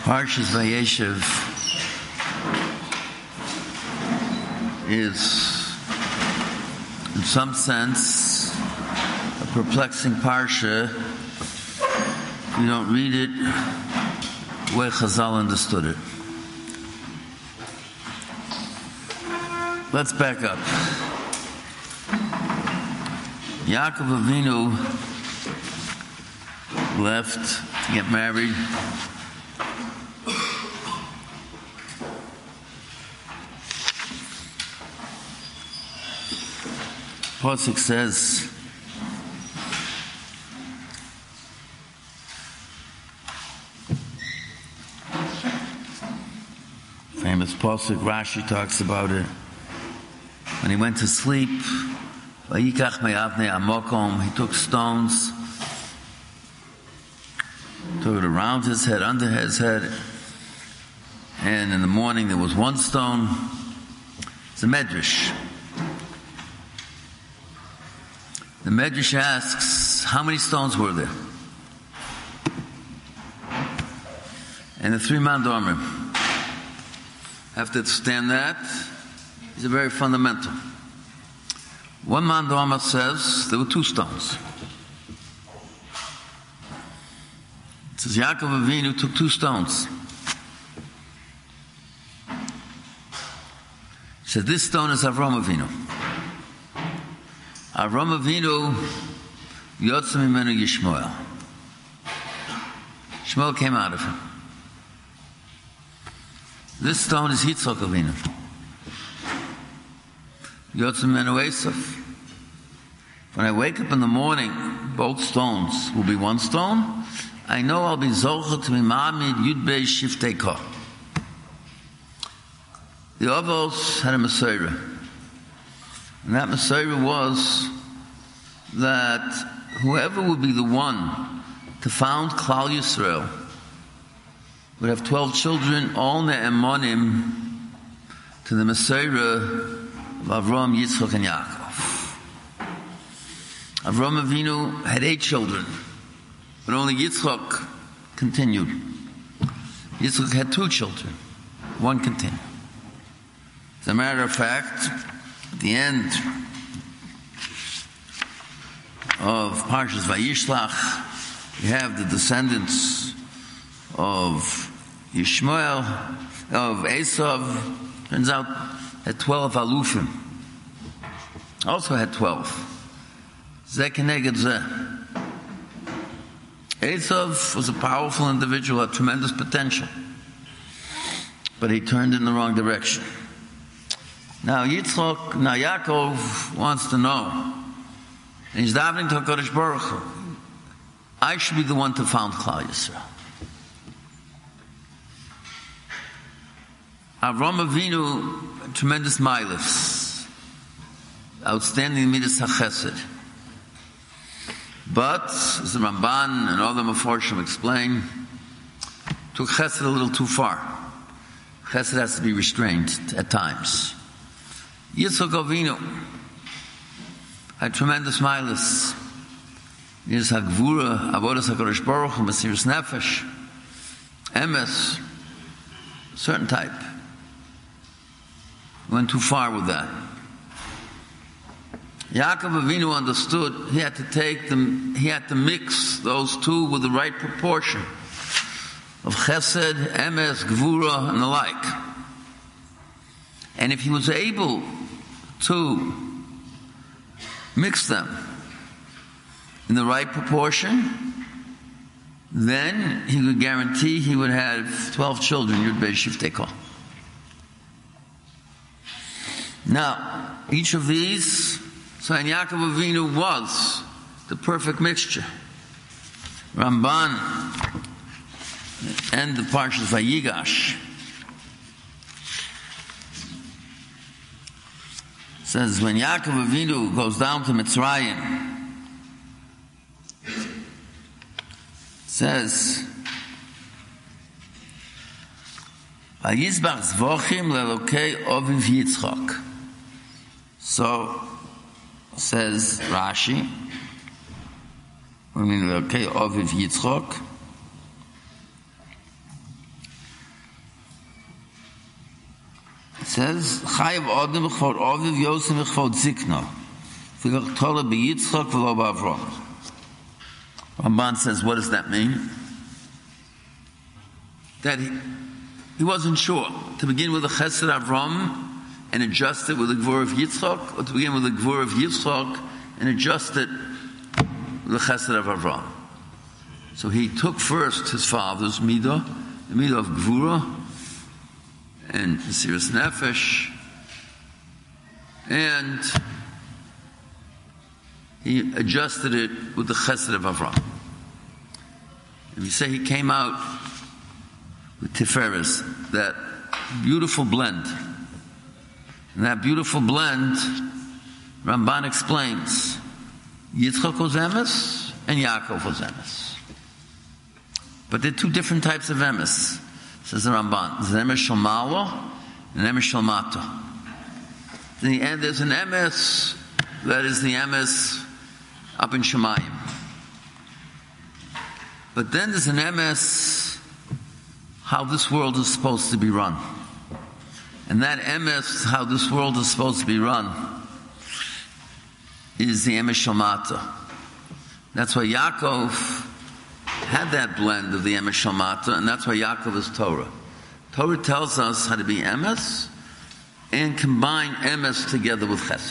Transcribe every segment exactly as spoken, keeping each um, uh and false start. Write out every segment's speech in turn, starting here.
Parshas Vayeshev is, in some sense, a perplexing parsha if you don't read it the way Chazal understood it. Let's back up. Yaakov Avinu left to get married. Pasuk says, famous Pasuk, Rashi talks about it. When he went to sleep, he took stones, took it around his head, under his head, and in the morning there was one stone. It's a medrash. The Medrash asks, how many stones were there? And the three mandomim have to understand that. It's a very fundamental. One mandoma says there were two stones. It says Yaakov Avinu took two stones. He said this stone is Avram Avinu. Avram Avinu yotza mimenu Yishmael. Shmuel came out of him. This stone is Yitzchak Avinu. Yotza mimenu Esav. When I wake up in the morning, both stones will be one stone. I know I'll be zocher to be ma'amid Yud Beis Shiftei Kah. The Avos had a Mesorah. And that Mesorah was that whoever would be the one to found Klal Yisrael would have twelve children, all ne'emonim to the Mesorah of Avram, Yitzchak, and Yaakov. Avram Avinu had eight children, but only Yitzchak continued. Yitzchak had two children, one continued. As a matter of fact, at the end of Parshas Vayishlach, you have the descendants of Yishmael, of Esav. Turns out had twelve alufim. Also had twelve. Zeh keneged zeh. Esav was a powerful individual, had tremendous potential, but he turned in the wrong direction. Now Yitzchak, now Yaakov wants to know, and he's davening to HaKadosh Baruch Hu, I should be the one to found Klal Yisrael. Avram Avinu, tremendous milas, outstanding midas hachesed. But, as the Ramban and other Meforshim explain, took chesed a little too far. Chesed has to be restrained at times. Yitzchak Avinu had tremendous milas. There's Hagvura, Avodas HaKadosh Baruch Hu, Mesiras Nefesh, Emes, certain type. Went too far with that. Yaakov Avinu understood he had to take them, he had to mix those two with the right proportion of Chesed, Emes, Gvura, and the like. And if he was able to mix them in the right proportion, then he could guarantee he would have twelve children, Yud Beis Shiftei Kah. Now, each of these, so and Yaakov Avinu was the perfect mixture. Ramban and the Parshas Vayigash says when Yaakov Avinu goes down to Mitzrayim, says Vayizbach zvochim lelokei oviv Yitzchak. So says Rashi, I mean lelokei oviv Yitzchak, says, Chayav Odom Chod Oviv Yosef Chod Zikna. V'Gachtola B'Yitzchak V'Lo B'Avram. Ramban says, what does that mean? That he, he wasn't sure to begin with the Chesed Avram and adjust it with the Gvur of Yitzchak, or to begin with the Gvur of Yitzchak and adjust it with the Chesed of Avram. So he took first his father's Midah, the Midah of Gvura and Mesiras Nefesh, and he adjusted it with the Chesed of Avram. And we say he came out with Tiferes, that beautiful blend. And that beautiful blend, Ramban explains, Yitzchak was emes and Yaakov was emes. But they're two different types of emes, says the Ramban. There's an emes shel ma'ala and an emes shel mata. In the end, there's an emes that is the emes up in Shemayim. But then there's an emes how this world is supposed to be run. And that emes, how this world is supposed to be run, is the emes shel mata. That's why Yaakov had that blend of the emes shel mata, and that's why Yaakov is Torah. Torah tells us how to be emes and combine emes together with chesed.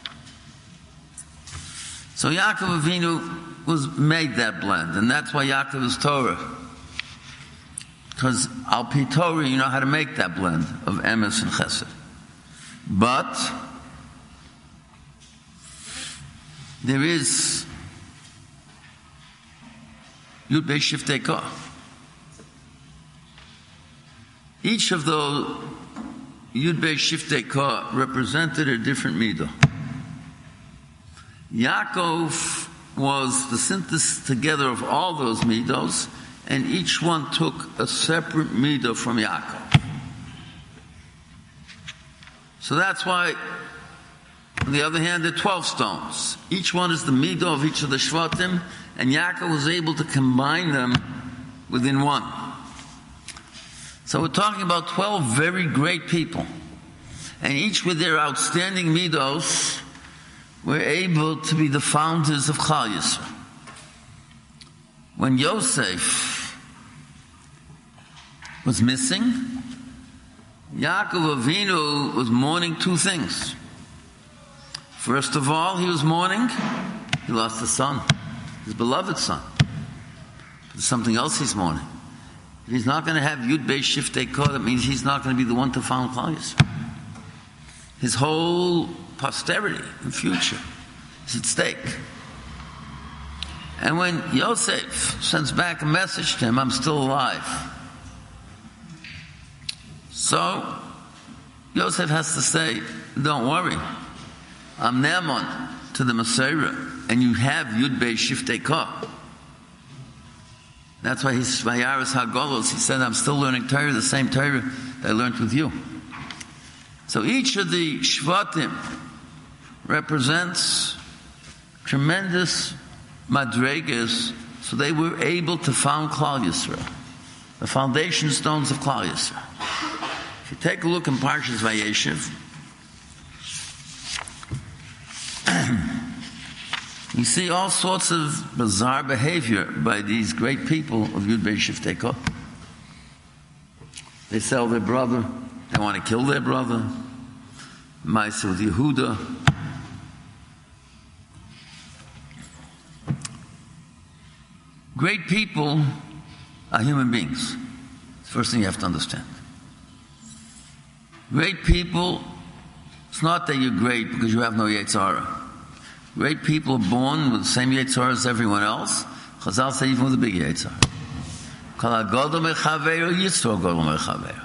So Yaakov Avinu was made that blend, and that's why Yaakov is Torah. Because al pi Torah, you know how to make that blend of emes and chesed. But there is Yud Beis Shiftei Koh. Each of those Yud Beis Shiftei Koh represented a different midah. Yaakov was the synthesis together of all those midos, and each one took a separate midah from Yaakov. So that's why, on the other hand, there are twelve stones. Each one is the midah of each of the Shvatim, and Yaakov was able to combine them within one. So we're talking about twelve very great people, and each with their outstanding midos were able to be the founders of Klal Yisrael. When Yosef was missing, Yaakov Avinu was mourning two things. First of all, he was mourning, he lost a son, his beloved son. But there's something else he's mourning. If he's not going to have Yud Beis Shiftei Koh, that means he's not going to be the one to found Klal Yisrael. His whole posterity and future is at stake. And when Yosef sends back a message to him, I'm still alive. So, Yosef has to say, don't worry. I'm Naaman to the Messiah, and you have Yud Beis Shiftei Koh. That's why he's Vayaris HaGolos. He said, I'm still learning Torah, the same Torah that I learned with you. So each of the Shvatim represents tremendous madregas, so they were able to found Klal Yisrael, the foundation stones of Klal Yisrael. If you take a look in Parshas Vayeshev, you see all sorts of bizarre behavior by these great people of Yud Beis Shiftei Koh. They sell their brother. They want to kill their brother. Ma'aseh with Yehuda. Great people are human beings. It's the first thing you have to understand. Great people, it's not that you're great because you have no Yetzer Hara. Great people are born with the same Yetzer Hara as everyone else. Chazal say even with a big Yetzer Hara. Kol hagodol mechaveiro yitzro godol mechaveiro.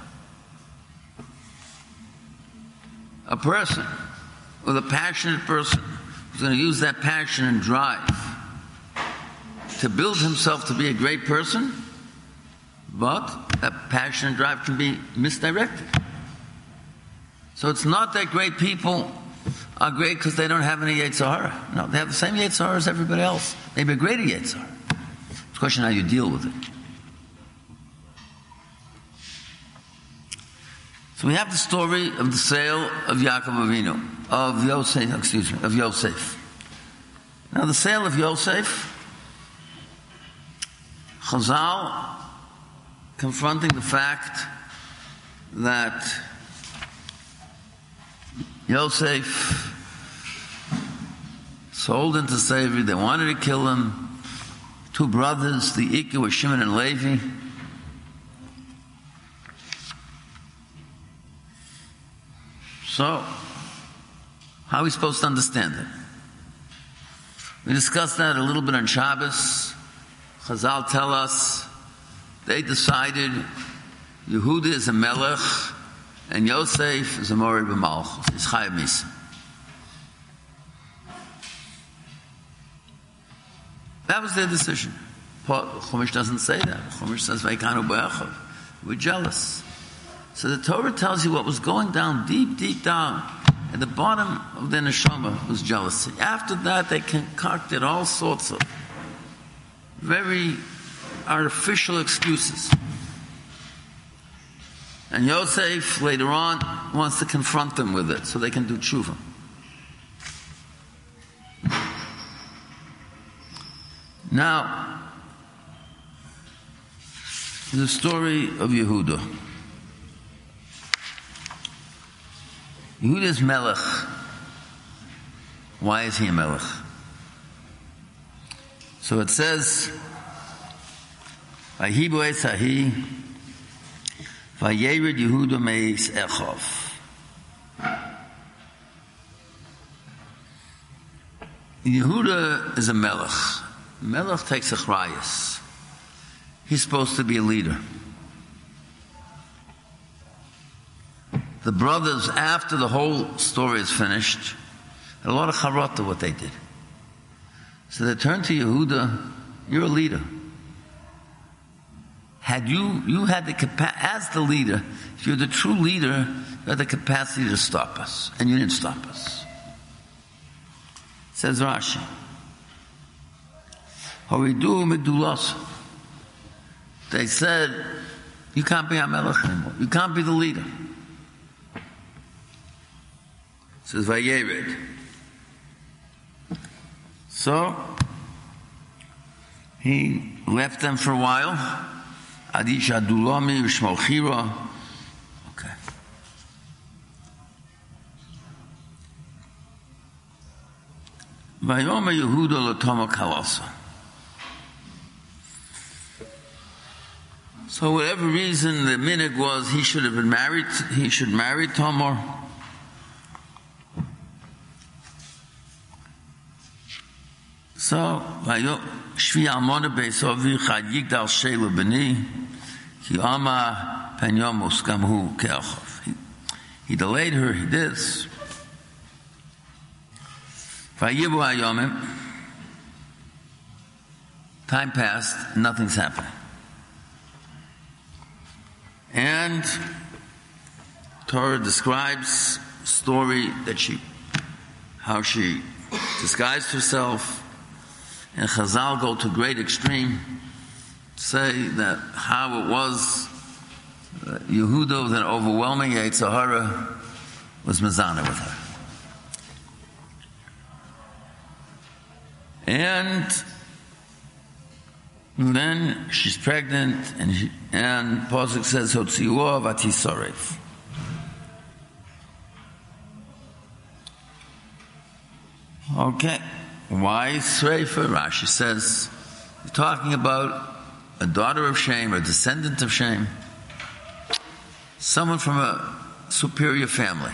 A person, with a passionate person, who's going to use that passion and drive to build himself to be a great person, but that passion and drive can be misdirected. So it's not that great people are great because they don't have any Yetzer Hara. No, they have the same Yetzer Hara as everybody else. Maybe a greater Yetzer Hara. It's a question how you deal with it. So we have the story of the sale of Yaakov Avinu, of Yosef, excuse me, of Yosef. Now the sale of Yosef, Chazal confronting the fact that Yosef sold into slavery, they wanted to kill him. Two brothers, the Ikki were Shimon and Levi. So, how are we supposed to understand it? We discussed that a little bit on Shabbos. Chazal tell us they decided Yehuda is a melech and Yosef is a morid b'malchus. It's chayav misa. That was their decision. Chumash doesn't say that. Chumash says, "Vayikanu b'echav." We're jealous. So the Torah tells you what was going down deep, deep down at the bottom of their neshama was jealousy. After that, they concocted all sorts of very artificial excuses. And Yosef later on wants to confront them with it so they can do tshuva. Now, the story of Yehuda. Yehuda is melech. Why is he a melech? So it says, Vayibu es hahi, vayered Yehuda meis Echov. Yehuda is a melech. Melech takes a chrayas. He's supposed to be a leader. The brothers, after the whole story is finished, had a lot of charata what they did. So they turned to Yehuda, you're a leader. Had you, you had the capacity, as the leader, if you're the true leader, you had the capacity to stop us. And you didn't stop us. Says Rashi. Horidu medulas. They said, you can't be our melech anymore. You can't be the leader. Says Vayered. So he left them for a while. Adish Adulami Shmol Chira. Okay. Vayoma Yehuda Latoma Kalasa. So whatever reason the minhag was, he should have been married. He should marry Tamar. So, Shvi Almona Beisovi Chad Yigdal Shela Beni Ki Ama Penyom Uskamhu Keachov. He delayed her. He did. Vayibu Ayomim. Time passed. Nothing's happening. And Torah describes a story that she, how she disguised herself. And Chazal go to great extreme, say that how it was uh, Yehuda with an overwhelming Yetzer Hara was Mezana with her. And then she's pregnant, and she, and Pasuk says, Hotziuah v'tisoref. Okay. Why Sreifa? Rashi says, you're talking about a daughter of Shem, a descendant of Shem, someone from a superior family.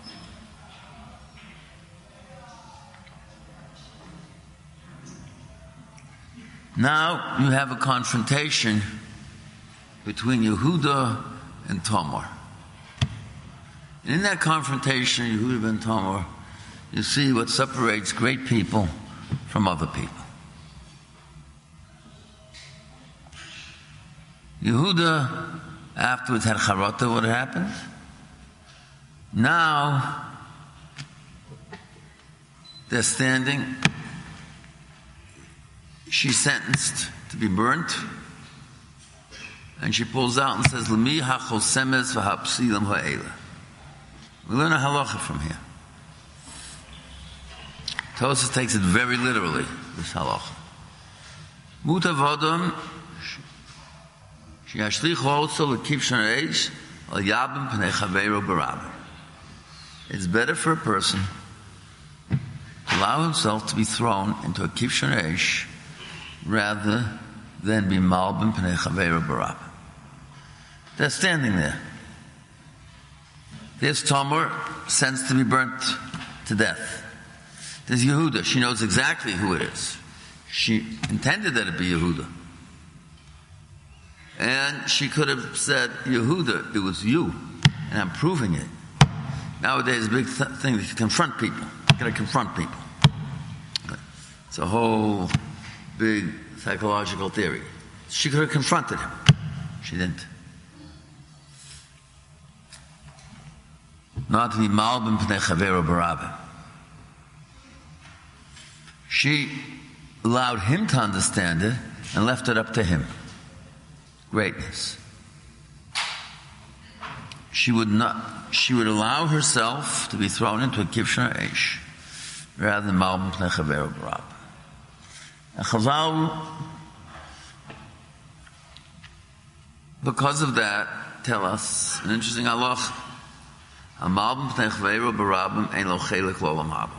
Now you have a confrontation between Yehuda and Tamar. And in that confrontation, Yehuda and Tamar, you see what separates great people from other people. Yehuda afterwards had charata, what happened? Now they're standing. She's sentenced to be burnt. And she pulls out and says, L'mi ha-chosemes v'ha-psilim ha'ela. We learn a halacha from here. Tosfos takes it very literally, this halacha. Mutav Adam sheyashlichu also l'kivshon eish al yabim pnei chaveiro barabim. It's better for a person to allow himself to be thrown into a kivshon eish rather than be malbim pnei chaveiro barabim. They're standing there. There's Tamar, sends to be burnt to death. There's Yehuda. She knows exactly who it is. She intended that it be Yehuda. And she could have said, Yehuda, it was you. And I'm proving it. Nowadays, a big th- thing is to confront people. You gotta confront people. It's a whole big psychological theory. She could have confronted him. She didn't. Not to be malbim pnei chaveiro barabim. She allowed him to understand it and left it up to him. Greatness. She would not. She would allow herself to be thrown into a kivshon eish rather than malbim pnei chaveiro barabim. And Chazal, because of that, tell us an interesting halach. A malbim pnei chaveiro barabim ein lo chelik l'olam haba.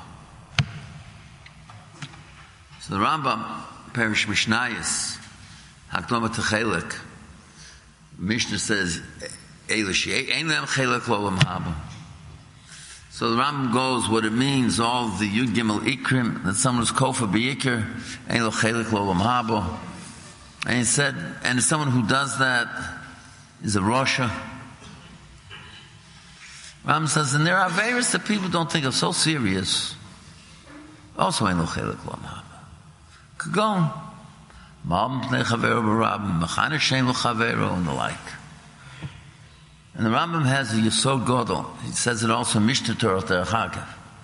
So the Rambam, Perish Mishnayos, Hakdama Techelik, Mishnah says, Eilish, ein lem chelik l'olam haba. So the Rambam goes, what it means, all the Yud Gimel Ikrim, that someone's kofa b'yikr, ein lo chelik l'olam haba. And he said, and someone who does that is a Rosha. Rambam says, and there are various that people don't think are so serious. Also ein lo chelik l'olam haba. Kagon, Malbim pnei chaveiro barabim, Mechana shein lo chaveiro, and the like. And the Rambam has a Yesod Godel. He says it also in Mishnah Torah Terachakav.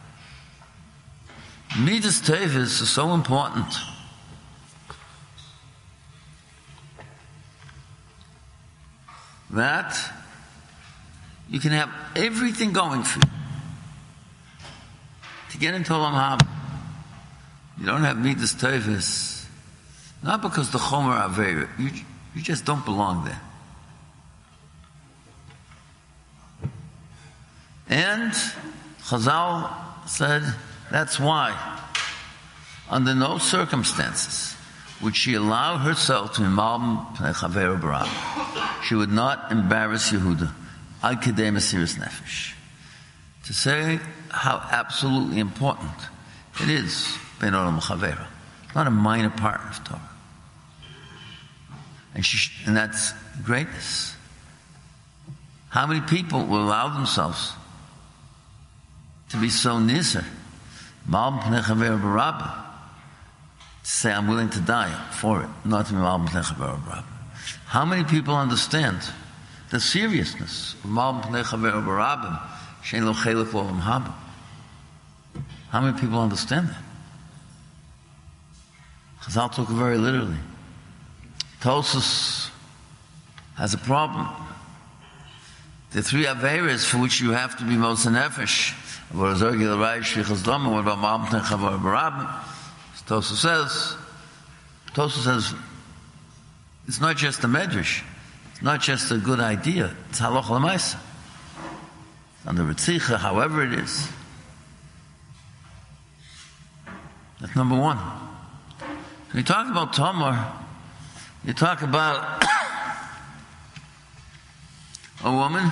Midas Tevis is so important. That you can have everything going for you. To get into Olam Haba, you don't have Midas Tevis, not because the Chomer Aveira, you, you just don't belong there. And Chazal said that's why, under no circumstances, would she allow herself to be Malbim Pnei Chaveiro barabim. She would not embarrass Yehuda. Ad Kedei Mesiras Nefesh. To say how absolutely important it is, Ben Olam Chaveiro. Not a minor part of Torah. And, she, and that's greatness. How many people will allow themselves to be so nizer, Malbim Pnei Chaveiro barabim, to say I'm willing to die for it, not to be Malbim Pnei Chaveiro barabim. How many people understand the seriousness of Malbim Pnei Chaveiro barabim, shein lo chelik l'olam haba? How many people understand that? Chazal took it very literally. Tosfos has a problem. The three Aveiros for which you have to be Moshe Nefesh, what about Malbim Pnei Chaveiro barabim? Tosfos says, Tosfos says, it's not just a medrash, it's not just a good idea, it's halacha l'maisa. On the Ritzicha, however it is. That's number one. When you talk about Tamar, you talk about a woman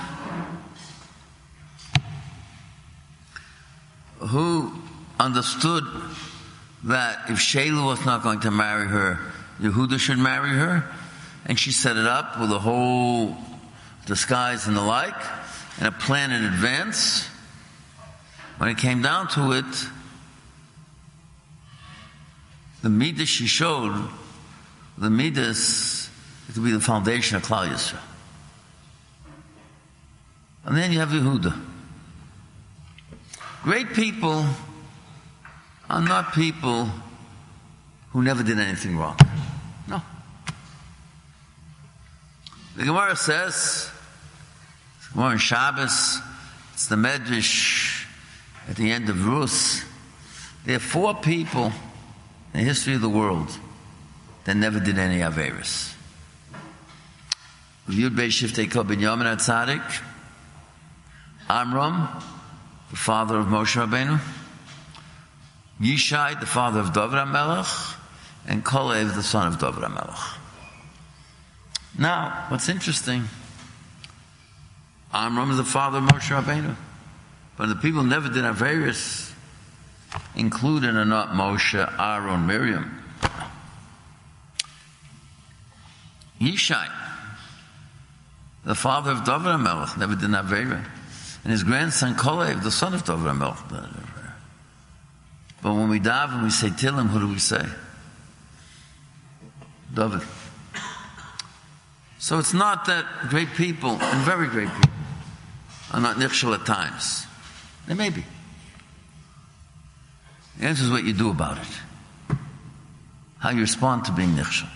who understood that if Sheila was not going to marry her, Yehuda should marry her, and she set it up with a whole disguise and the like, and a plan in advance. When it came down to it, the midas she showed, the midas, it would be the foundation of Klal Yisrael. And then you have Yehuda. Great people are not people who never did anything wrong. No. The Gemara says, Gemara in Shabbos, it's the Medrash at the end of Rus. There are four people in the history of the world that never did any Averis. Yud Beis Shiftei Kol Binyamin HaTzadik, Amram, the father of Moshe Rabbeinu, Yishai, the father of David HaMelech, and Kolev, the son of David HaMelech. Now, what's interesting, Amram is the father of Moshe Rabbeinu, but the people never did Averis, including or not Moshe, Aaron, Miriam. Yishai, the father of David HaMelech, never did Averis, and his grandson Kolev, the son of David HaMelech, did Averis. But when we daven, we say Tillim, who do we say? David. So it's not that great people, and very great people, are not nichshel at times. They may be. The answer is what you do about it. How you respond to being nichshel.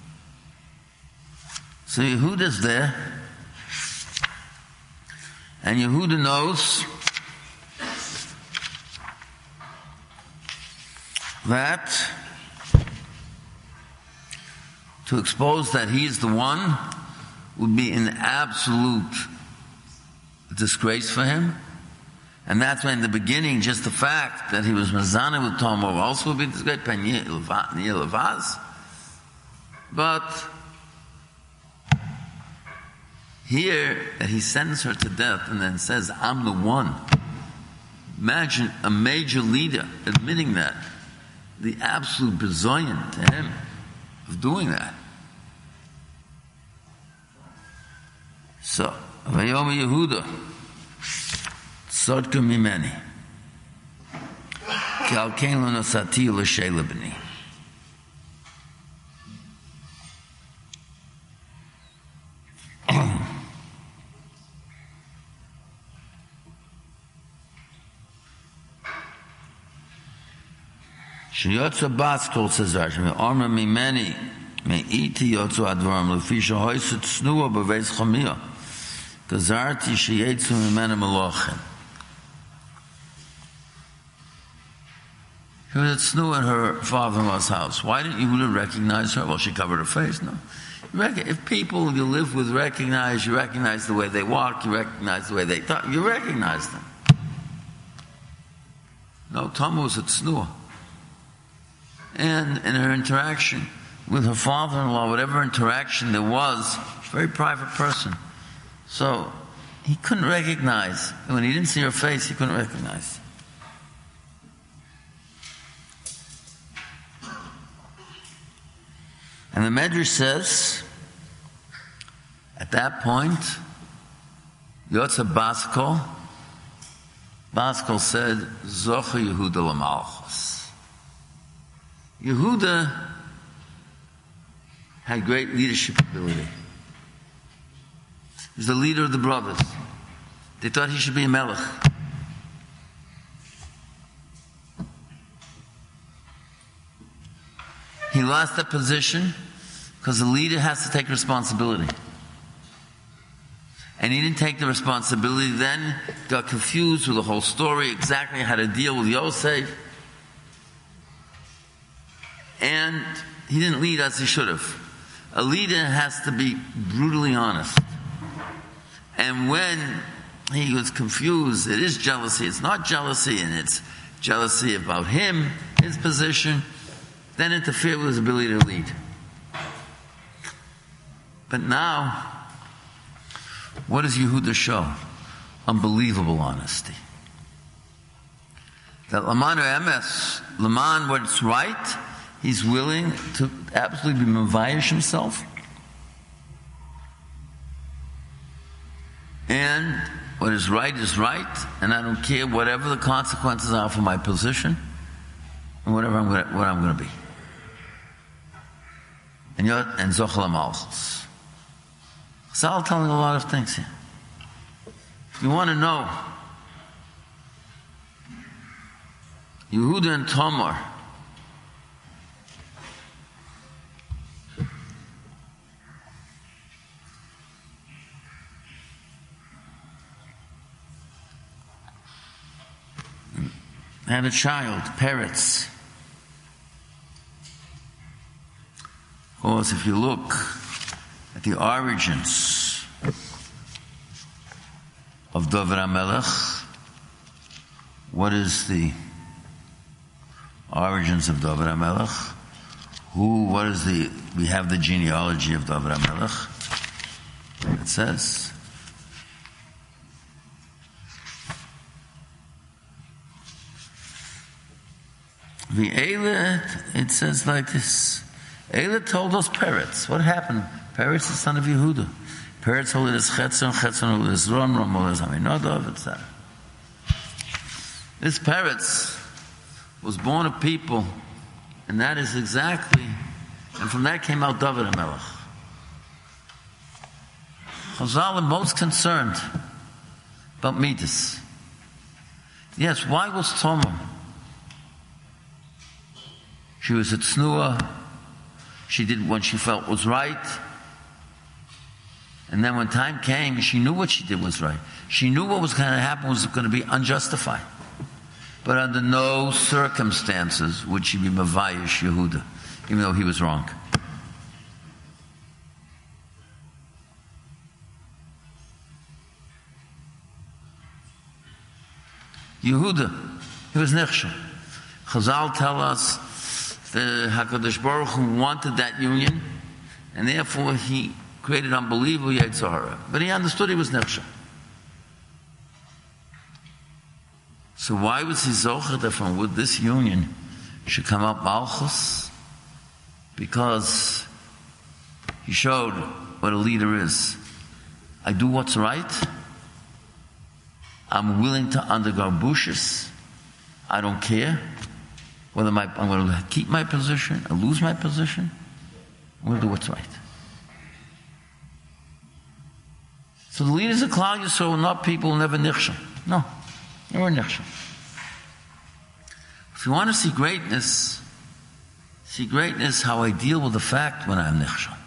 So Yehuda's there, and Yehuda knows that to expose that he is the one would be an absolute disgrace for him. And that's why in the beginning, just the fact that he was Mazana with Tamar also would be disgrace. But here, that he sends her to death and then says, I'm the one. Imagine a major leader admitting that. The absolute bezoyan to him of doing that. So, Vayom Yehuda, Tzodka Mimeni, Ki al kein lo nosati l'shei lebni. Sheyotza Baskol says Rashi, Me'orma Mimeni, Me'iti Yotzu Advarim, Lefi shehoyset Tznuah b'veis Chamiyah, Gazarti sheyetzu Mimeni Melochin. She was at Tznuah in her father-in-law's house. Why didn't you recognize her? Well, she covered her face, no. If people you live with recognize, you recognize the way they walk, you recognize the way they talk, you recognize them. No, Tama was at Tznuah. And in her interaction with her father-in-law, whatever interaction there was, a very private person. So he couldn't recognize. When he didn't see her face, he couldn't recognize. And the Medrash says, at that point, Yotza Baskol, Baskol said, Zocha Yehuda l'malchus. Yehuda had great leadership ability. He was the leader of the brothers. They thought he should be a melech. He lost that position because the leader has to take responsibility. And he didn't take the responsibility then, got confused with the whole story, exactly how to deal with Yosef. And he didn't lead as he should have. A leader has to be brutally honest. And when he was confused, it is jealousy, it's not jealousy, and it's jealousy about him, his position, then interfere with his ability to lead. But now, what does Yehuda show? Unbelievable honesty. That Laman or Emes, Laman, what's right, he's willing to absolutely be mevayish himself. And what is right is right, and I don't care whatever the consequences are for my position, and whatever I'm gonna, what I'm going to be. And you're, and Zochel Malchus. So I'm telling a lot of things here. If you want to know, Yehuda and Tamar, had a child, Peretz. Of course, if you look at the origins of David HaMelech, what is the origins of David HaMelech? Who, what is the, we have the genealogy of David HaMelech. It says, the Eila, it says like this. Eila told us Peretz. What happened? Peretz is the son of Yehuda. Peretz told us Chetzon, Chetzon told us Ron, Ron told us Aminadab, et cetera. This Peretz was born of people, and that is exactly, and from that came out David HaMelech. Chazal are most concerned about Midas. Yes, why was Tamar? She was a tznuah. She did what she felt was right. And then when time came, she knew what she did was right. She knew what was going to happen was going to be unjustified. But under no circumstances would she be Mavayish Yehuda, even though he was wrong. Yehuda, he was Nechshel. Chazal tell us the HaKadosh Baruch Hu wanted that union, and therefore he created unbelievable Yetzer Hara. But he understood he was Nechshel. So why was he zocher that from with this union should come up Malchus? Because he showed what a leader is. I do what's right. I'm willing to undergo bushes. I don't care whether my, I'm going to keep my position or lose my position. I'm going to do what's right. So the leaders of Klal Yisrael were not people who never nichshel. No, they were nichshel. If you want to see greatness, see greatness how I deal with the fact when I'm nichshel.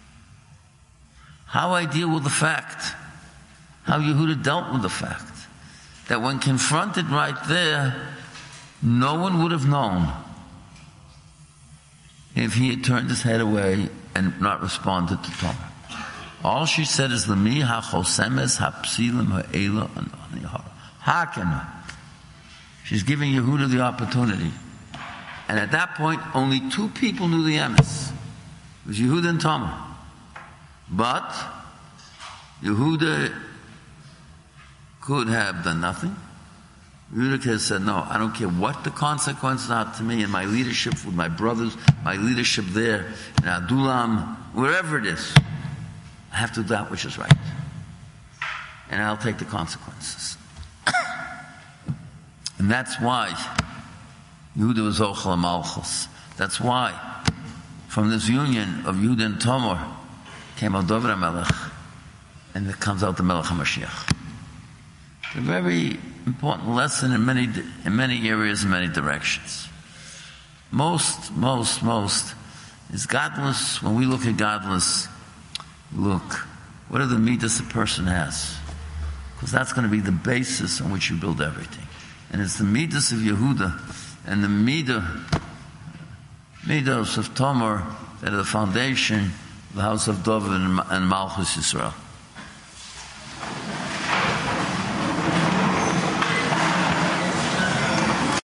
How I deal with the fact. How Yehuda dealt with the fact. That when confronted right there, no one would have known if he had turned his head away and not responded to Tamar. All she said is, "Lemi hachosemes hapsilim ha'ela anihara." Hakena. She's giving Yehuda the opportunity, and at that point, only two people knew the emes. It was Yehuda and Tamar. But Yehuda could have done nothing. Yehuda could have said, "No, I don't care what the consequences are to me in my leadership with my brothers, my leadership there in Adulam, wherever it is. I have to do that which is right. And I'll take the consequences." And that's why Yehuda was Ochel Malchus. That's why from this union of Yehuda and Tamar came out David HaMelech, and it comes out the Melech HaMashiach. It's a very important lesson in many in many areas, in many directions. Most, most, most is godless. When we look at godless, look, what are the midas a person has? Because that's going to be the basis on which you build everything. And it's the midas of Yehuda and the midah, midas of Tamar that are the foundation of the house of David and Malchus Yisrael.